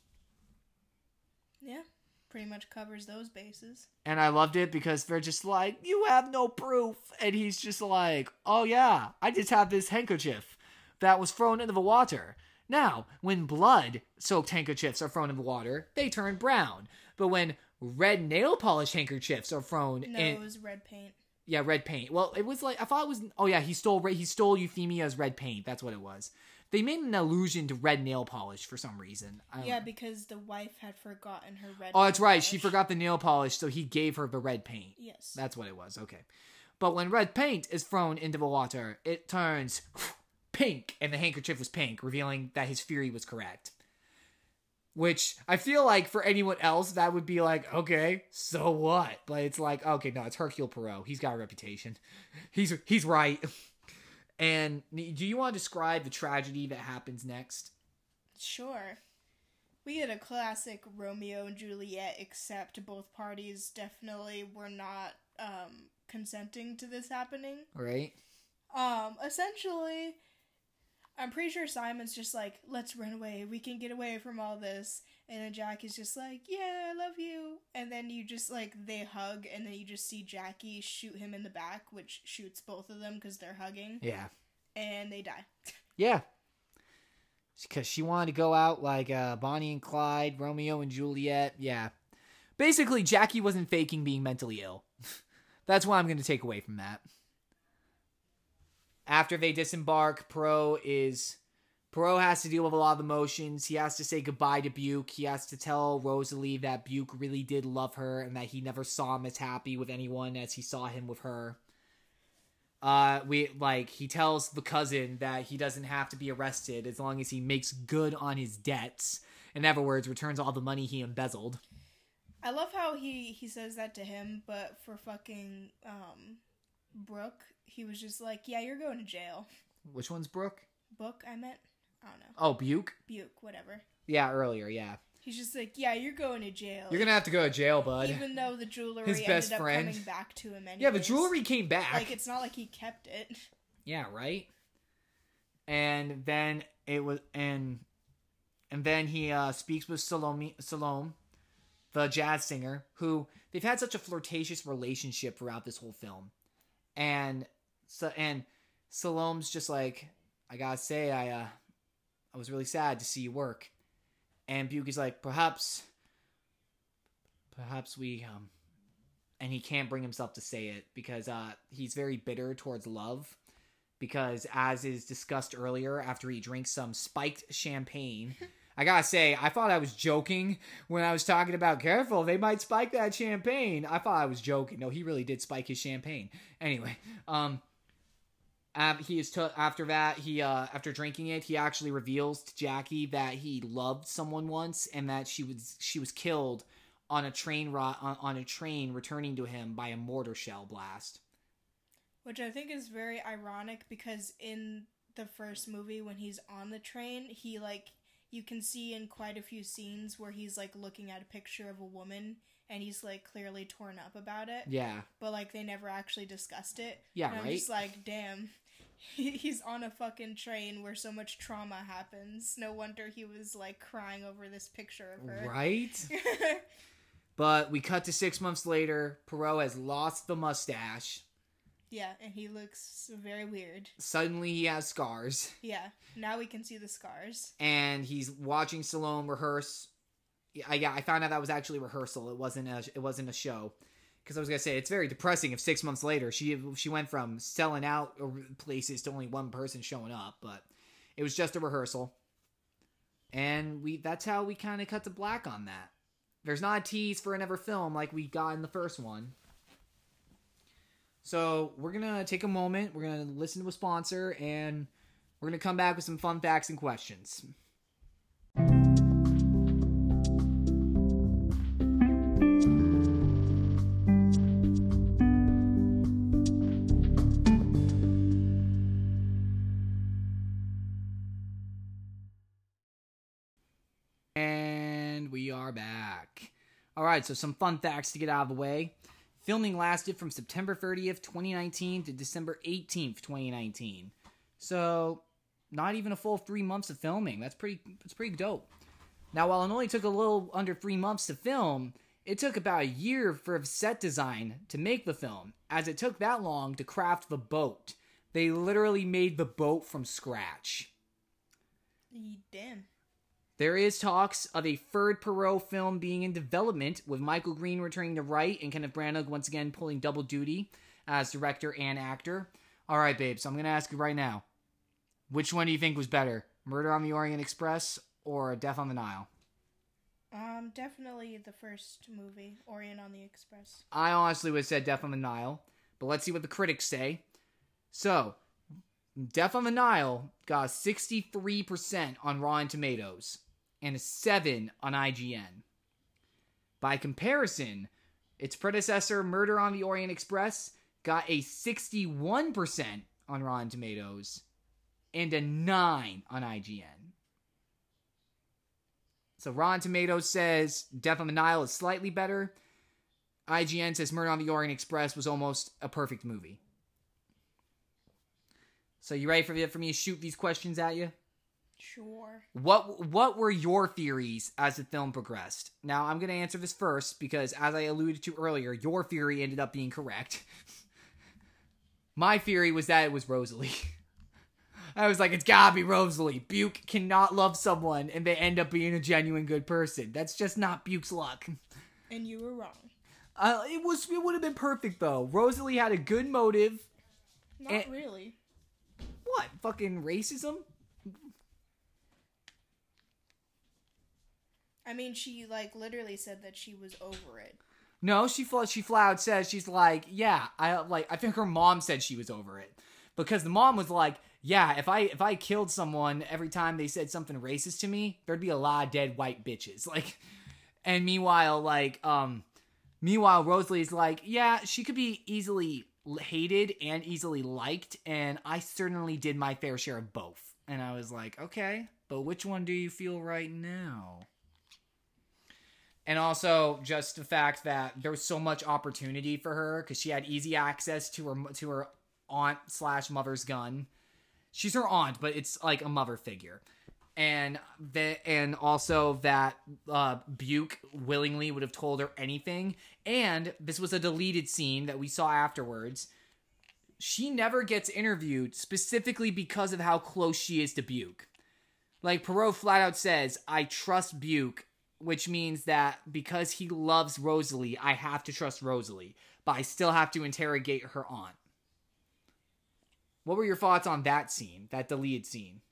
Yeah, pretty much covers those bases. And I loved it because they're just like, you have no proof. And he's just like, oh yeah, I just have this handkerchief that was thrown into the water. Now, when blood-soaked handkerchiefs are thrown in the water, they turn brown. But when red nail polish handkerchiefs are thrown No, in... it was red paint. Yeah, red paint. Well, it was like, I thought it was... Oh yeah, he stole he stole Euphemia's red paint. That's what it was. They made an allusion to red nail polish for some reason. I don't Yeah, know. because the wife had forgotten her red Oh, that's nail right. polish. She forgot the nail polish, so he gave her the red paint. Yes. That's what it was. Okay. But when red paint is thrown into the water, it turns pink, and the handkerchief was pink, revealing that his theory was correct. Which, I feel like for anyone else, that would be like, okay, so what? But it's like, okay, no, it's Hercule Poirot. He's got a reputation. He's he's right. And do you want to describe the tragedy that happens next? Sure. We get a classic Romeo and Juliet, except both parties definitely were not um, consenting to this happening. Right? Um, essentially, I'm pretty sure Simon's just like, let's run away. We can get away from all this. And then Jackie's just like, yeah, I love you. And then you just, like, they hug, and then you just see Jackie shoot him in the back, which shoots both of them because they're hugging. Yeah. And they die. Yeah. Because she wanted to go out like uh, Bonnie and Clyde, Romeo and Juliet. Yeah. Basically, Jackie wasn't faking being mentally ill. That's what I'm going to take away from that. After they disembark, Poirot is... Poirot has to deal with a lot of emotions. He has to say goodbye to Buke. He has to tell Rosalie that Buke really did love her and that he never saw him as happy with anyone as he saw him with her. Uh, we like he tells the cousin that he doesn't have to be arrested as long as he makes good on his debts. In other words, returns all the money he embezzled. I love how he, he says that to him, but for fucking um, Brooke, he was just like, yeah, you're going to jail. Which one's Brooke? Book, I meant? I don't know. Oh, Buke? Buke, whatever. Yeah, earlier, yeah. He's just like, yeah, you're going to jail. You're gonna have to go to jail, bud. Even though the jewelry His best ended up friend. coming back to him anyways. Yeah, the jewelry came back. Like, it's not like he kept it. Yeah, right? And then it was... And and then he uh, speaks with Salome, Salome, the jazz singer, who... They've had such a flirtatious relationship throughout this whole film. And... so And Salome's just like... I gotta say, I uh, I was really sad to see you work. And Buke is like, perhaps, perhaps we, um, and he can't bring himself to say it because uh, he's very bitter towards love. Because as is discussed earlier, after he drinks some spiked champagne, I gotta say, I thought I was joking when I was talking about careful, they might spike that champagne. I thought I was joking. No, he really did spike his champagne. Anyway, um... Uh, he is t- after that he uh after drinking it he actually reveals to Jackie that he loved someone once and that she was she was killed on a train ro- on, on a train returning to him by a mortar shell blast. Which I think is very ironic because in the first movie when he's on the train, he like you can see in quite a few scenes where he's like looking at a picture of a woman and he's like clearly torn up about it. Yeah. But like they never actually discussed it. Yeah, and I'm right? just like, damn. He's on a fucking train where so much trauma happens. No wonder he was like crying over this picture of her. Right? But we cut to six months later. Poirot has lost the mustache. Yeah, and he looks very weird. Suddenly he has scars. Yeah, now we can see the scars. And he's watching Salome rehearse. Yeah, yeah, I found out that was actually rehearsal. It wasn't a, it wasn't a show. Because I was gonna say it's very depressing if six months later she she went from selling out places to only one person showing up, but it was just a rehearsal, and we that's how we kind of cut to black on that. There's not a tease for another film like we got in the first one. So we're gonna take a moment. We're gonna listen to a sponsor, and we're gonna come back with some fun facts and questions. And we are back. Alright, so some fun facts to get out of the way. Filming lasted from September thirtieth, twenty nineteen to December eighteenth, twenty nineteen. So, not even a full three months of filming. That's pretty that's pretty dope. Now, while it only took a little under three months to film, it took about a year for set design to make the film, as it took that long to craft the boat. They literally made the boat from scratch. Damn. There is talks of a third Perot film being in development, with Michael Green returning to write and Kenneth Branagh once again pulling double duty as director and actor. Alright, babe, so I'm going to ask you right now. Which one do you think was better? Murder on the Orient Express or Death on the Nile? Um, definitely the first movie, Orient on the Express. I honestly would have said Death on the Nile, but let's see what the critics say. So, Death on the Nile got sixty-three percent on Rotten Tomatoes and a seven on I G N. By comparison, its predecessor, Murder on the Orient Express, got a sixty-one percent on Rotten Tomatoes and a nine on I G N. So Rotten Tomatoes says Death on the Nile is slightly better. I G N says Murder on the Orient Express was almost a perfect movie. So you ready for, for me to shoot these questions at you? Sure. What what were your theories as the film progressed? Now, I'm going to answer this first because, as I alluded to earlier, your theory ended up being correct. My theory was that it was Rosalie. I was like, it's gotta be Rosalie. Buke cannot love someone and they end up being a genuine good person. That's just not Buke's luck. And you were wrong. Uh, it was. It would have been perfect, though. Rosalie had a good motive. Not and, really. What? Fucking racism? I mean, she, like, literally said that she was over it. No, she fl- she flat out says, she's like, yeah, I like. I think her mom said she was over it. Because the mom was like, yeah, if I if I killed someone every time they said something racist to me, there'd be a lot of dead white bitches. Like, and meanwhile, like, um, meanwhile, Rosalie's like, yeah, she could be easily hated and easily liked, and I certainly did my fair share of both. And I was like, okay, but which one do you feel right now? And also, just the fact that there was so much opportunity for her, because she had easy access to her to her aunt slash mother's gun. She's her aunt, but it's like a mother figure. And the, and also that uh, Buke willingly would have told her anything. And this was a deleted scene that we saw afterwards. She never gets interviewed specifically because of how close she is to Buke. Like, Perot flat out says, I trust Buke, which means that because he loves Rosalie, I have to trust Rosalie. But I still have to interrogate her aunt. What were your thoughts on that scene, that deleted scene?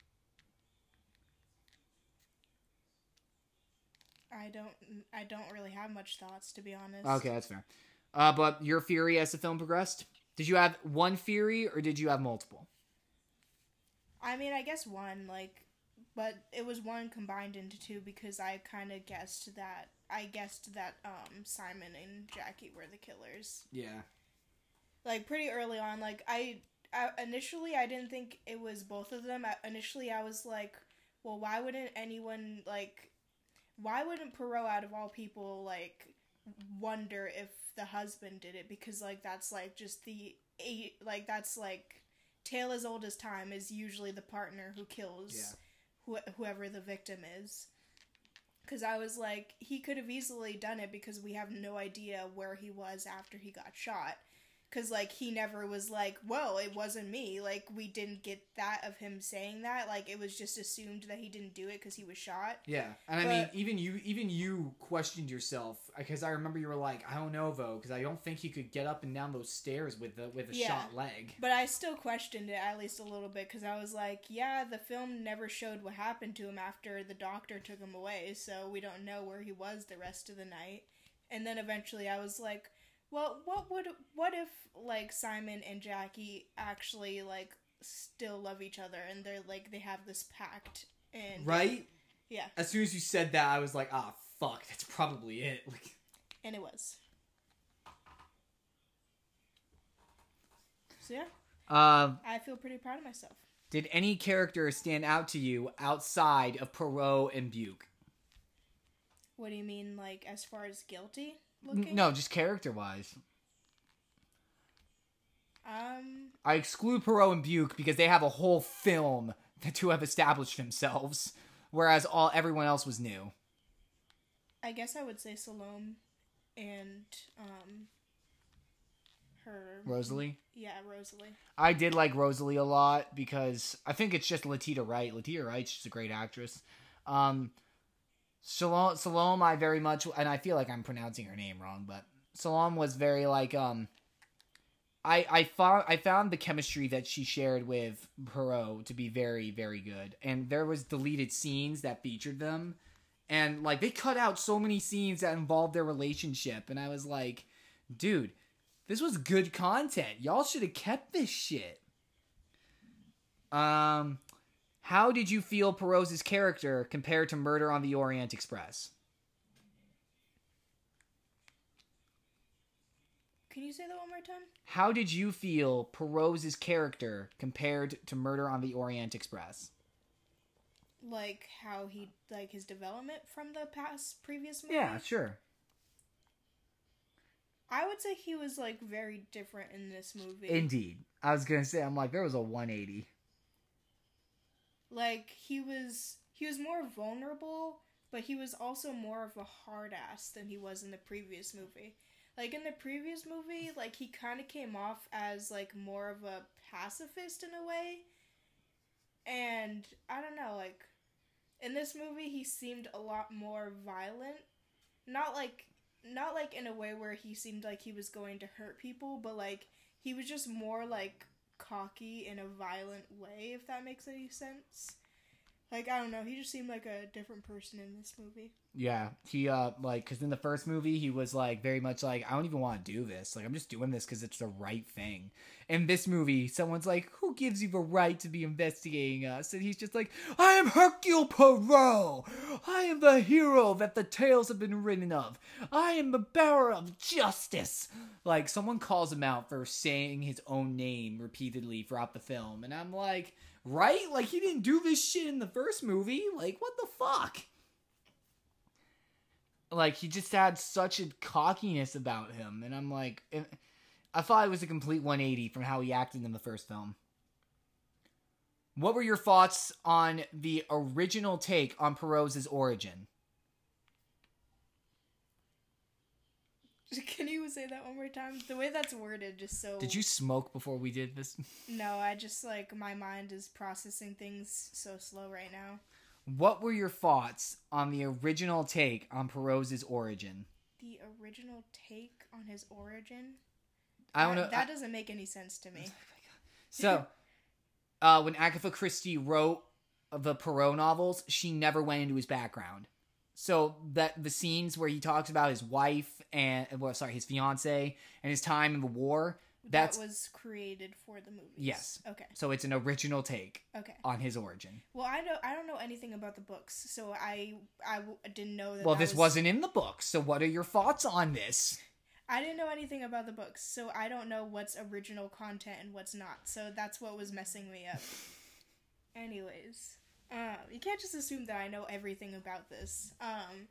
I don't I don't really have much thoughts, to be honest. Okay, that's fair. Uh, but your theory as the film progressed? Did you have one theory, or did you have multiple? I mean, I guess one, like, but it was one combined into two because I kind of guessed that, I guessed that, um, Simon and Jackie were the killers. Yeah. Like, pretty early on, like, I... I, initially, I didn't think it was both of them. I, initially, I was like, well, why wouldn't anyone, like, why wouldn't Perot, out of all people, like, wonder if the husband did it? Because, like, that's, like, just the, eight, like, that's, like, tale as old as time is usually the partner who kills yeah. wh- whoever the victim is. Because I was like, he could have easily done it because we have no idea where he was after he got shot. Because, like, he never was like, whoa, it wasn't me. Like, we didn't get that of him saying that. Like, it was just assumed that he didn't do it because he was shot. Yeah. And but, I mean, even you even you questioned yourself. Because I remember you were like, I don't know, though. Because I don't think he could get up and down those stairs with, the, with a yeah. shot leg. But I still questioned it, at least a little bit. Because I was like, yeah, the film never showed what happened to him after the doctor took him away. So we don't know where he was the rest of the night. And then eventually I was like... Well, what would what if like Simon and Jackie actually like still love each other and they're like they have this pact and right? Yeah. As soon as you said that, I was like, ah, fuck, that's probably it. Like, and it was. So yeah. Um, I feel pretty proud of myself. Did any character stand out to you outside of Perot and Buke? What do you mean, like, as far as guilty N- looking? No, just character-wise. Um, I exclude Perot and Buke because they have a whole film to have established themselves, whereas all everyone else was new. I guess I would say Salome and, um, her... Rosalie? Yeah, Rosalie. I did like Rosalie a lot because I think it's just Letitia Wright. Letitia Wright's just a great actress. Um, Salome, Salome, I very much, and I feel like I'm pronouncing her name wrong, but Salome was very like, um, I, I found, I found the chemistry that she shared with Perot to be very, very good. And there was deleted scenes that featured them. And, like, they cut out so many scenes that involved their relationship. And I was like, dude, this was good content. Y'all should have kept this shit. Um, how did you feel Perot's character compared to Murder on the Orient Express? Can you say that one more time? How did you feel Perot's character compared to Murder on the Orient Express? Like, how he, like, his development from the past, previous movie? Yeah, sure. I would say he was, like, very different in this movie. Indeed. I was gonna say, I'm like, there was a one eighty. Like, he was, he was more vulnerable, but he was also more of a hard ass than he was in the previous movie. Like, in the previous movie, like, he kind of came off as, like, more of a pacifist in a way. And, I don't know, like, in this movie, he seemed a lot more violent. Not, like, not, like, in a way where he seemed like he was going to hurt people, but, like, he was just more, like, cocky in a violent way, if that makes any sense. Like, I don't know, he just seemed like a different person in this movie. Yeah, he, uh, like, because in the first movie, he was, like, very much like, I don't even want to do this. Like, I'm just doing this because it's the right thing. In this movie, someone's like, who gives you the right to be investigating us? And he's just like, I am Hercule Poirot! I am the hero that the tales have been written of. I am the bearer of justice! Like, someone calls him out for saying his own name repeatedly throughout the film. And I'm like, right? Like, he didn't do this shit in the first movie. Like, what the fuck? Like, he just had such a cockiness about him. And I'm like, I thought it was a complete one eighty from how he acted in the first film. What were your thoughts on the original take on Perot's origin? Can you say that one more time? The way that's worded just so... Did you smoke before we did this? No, I just, like, my mind is processing things so slow right now. What were your thoughts on the original take on Perot's origin? The original take on his origin? I don't that, know. That I, doesn't make any sense to me. So, uh, when Agatha Christie wrote the Perot novels, she never went into his background. So that the scenes where he talks about his wife and, well, sorry, his fiance and his time in the war, that's, that was created for the movies. Yes. Okay. So it's an original take. Okay. On his origin. Well, I don't. I don't know anything about the books, so I. I w- didn't know that. Well, that this was... wasn't in the books. So what are your thoughts on this? I didn't know anything about the books, so I don't know what's original content and what's not. So that's what was messing me up. Anyways, uh, you can't just assume that I know everything about this. Um.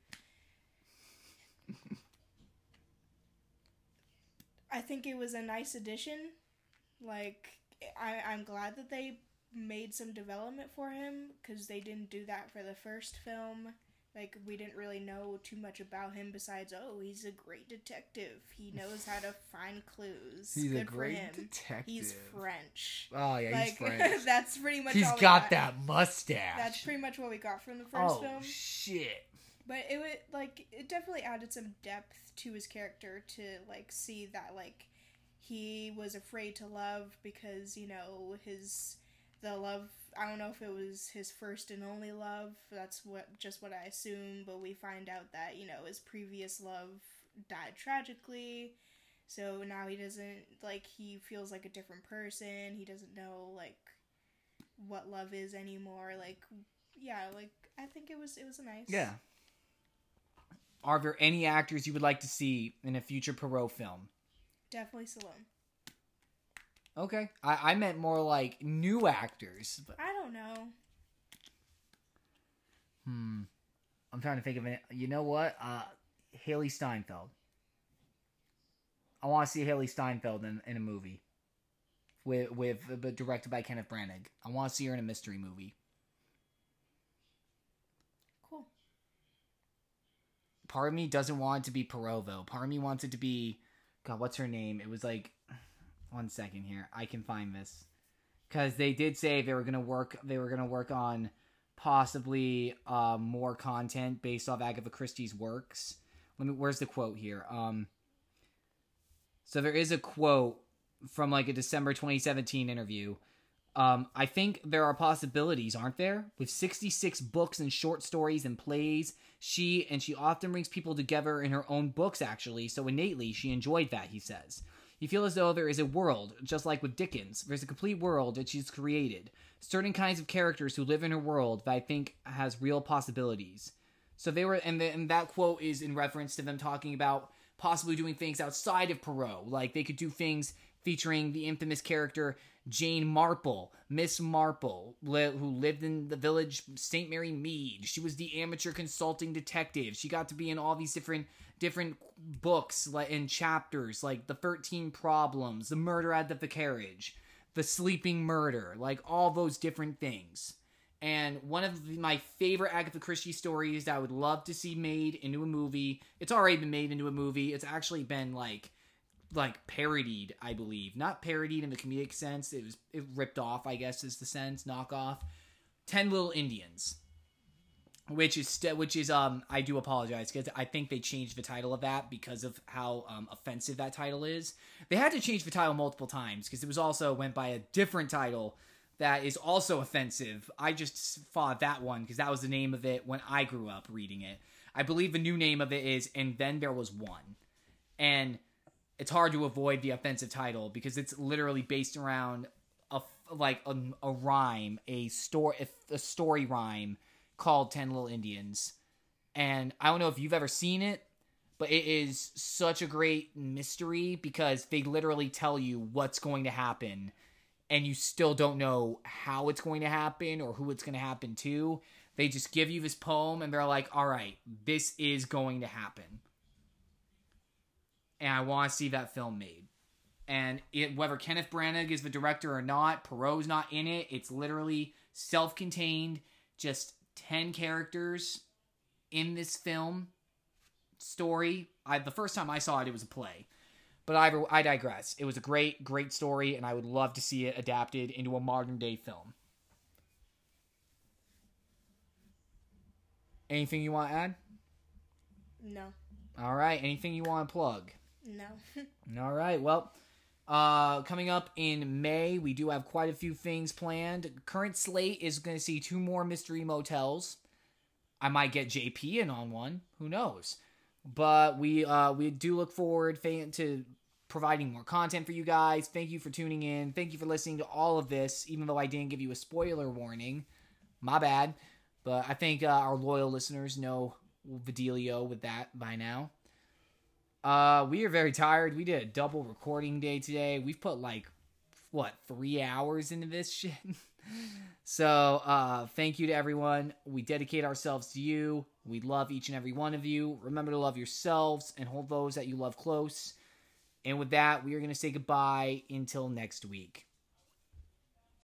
I think it was a nice addition. Like, I, I'm glad that they made some development for him, because they didn't do that for the first film. Like, we didn't really know too much about him besides, oh, he's a great detective. He knows how to find clues. He's Good a great for him. detective. He's French. Oh, yeah, like, he's French. That's pretty much He's all we got got. that mustache. That's pretty much what we got from the first oh, film. Oh, shit. But it would, like, it definitely added some depth to his character to, like, see that, like, he was afraid to love because, you know, his, the love, I don't know if it was his first and only love, that's what, just what I assume, but we find out that, you know, his previous love died tragically, so now he doesn't, like, he feels like a different person, he doesn't know, like, what love is anymore, like, yeah, like, I think it was, it was a nice... Yeah. Are there any actors you would like to see in a future Perot film? Definitely Salome. Okay. I, I meant more like new actors. But... I don't know. Hmm. I'm trying to think of it. You know what? Uh, Haley Steinfeld. I want to see Haley Steinfeld in, in a movie. With, with, but directed by Kenneth Branagh. I want to see her in a mystery movie. Cool. Part of me doesn't want it to be Perot, though. Part of me wants it to be... God, what's her name? It was like... One second here. I can find this. Because they did say they were going to work... They were going to work on possibly uh, more content based off Agatha Christie's works. Let me... Where's the quote here? Um... So there is a quote from like a December twenty seventeen interview. Um, I think there are possibilities, aren't there? With sixty-six books and short stories and plays, she and she often brings people together in her own books, actually, so innately she enjoyed that, he says. You feel as though there is a world, just like with Dickens. There's a complete world that she's created. Certain kinds of characters who live in her world that I think has real possibilities. So they were, and, the, and that quote is in reference to them talking about possibly doing things outside of Perot. Like, they could do things featuring the infamous character Jane Marple, Miss Marple, li- who lived in the village Saint Mary Mead. She was the amateur consulting detective. She got to be in all these different different books like in chapters, like The thirteen Problems, The Murder at the Vicarage, The Sleeping Murder, like all those different things. And one of my favorite Agatha Christie stories that I would love to see made into a movie. It's already been made into a movie. It's actually been like, like parodied, I believe. Not parodied in the comedic sense. It was it ripped off, I guess, is the sense. Knockoff. Ten Little Indians, which is st- which is um I do apologize because I think they changed the title of that because of how um offensive that title is. They had to change the title multiple times because it was also went by a different title that is also offensive. I just fought that one because that was the name of it when I grew up reading it. I believe the new name of it is And Then There Was One. And it's hard to avoid the offensive title because it's literally based around a, like a, a rhyme, a story, a story rhyme called Ten Little Indians. And I don't know if you've ever seen it, but it is such a great mystery because they literally tell you what's going to happen and you still don't know how it's going to happen or who it's going to happen to. They just give you this poem and they're like, all right, this is going to happen. And I want to see that film made. And it, whether Kenneth Branagh is the director or not, Perot's not in it. It's literally self-contained, just ten characters in this film story. I, the first time I saw it, it was a play. But I, I digress. It was a great, great story, and I would love to see it adapted into a modern-day film. Anything you want to add? No. All right. Anything you want to plug? No. All right. Well, uh, coming up in May, we do have quite a few things planned. Current slate is going to see two more Mystery Motels. I might get J P in on one. Who knows? But we uh, we do look forward to providing more content for you guys. Thank you for tuning in. Thank you for listening to all of this, even though I didn't give you a spoiler warning. My bad. But I think uh, our loyal listeners know the dealio with that by now. Uh, we are very tired. We did a double recording day today. We've put like, what, three hours into this shit? So, uh, thank you to everyone. We dedicate ourselves to you. We love each and every one of you. Remember to love yourselves and hold those that you love close. And with that, we are going to say goodbye until next week.